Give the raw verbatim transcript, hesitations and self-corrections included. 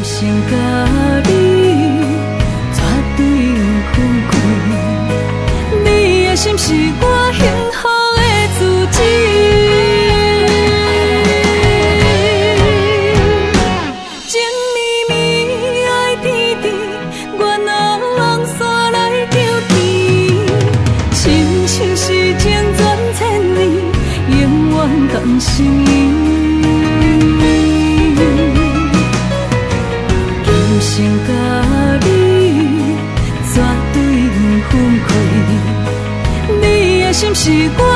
生甲你绝对分开，你的心是我幸福的主旨。情绵绵爱甜甜，我拿望山来着见，亲像是情缘千年，永远甘心意。生甲你绝对分开，你的心是我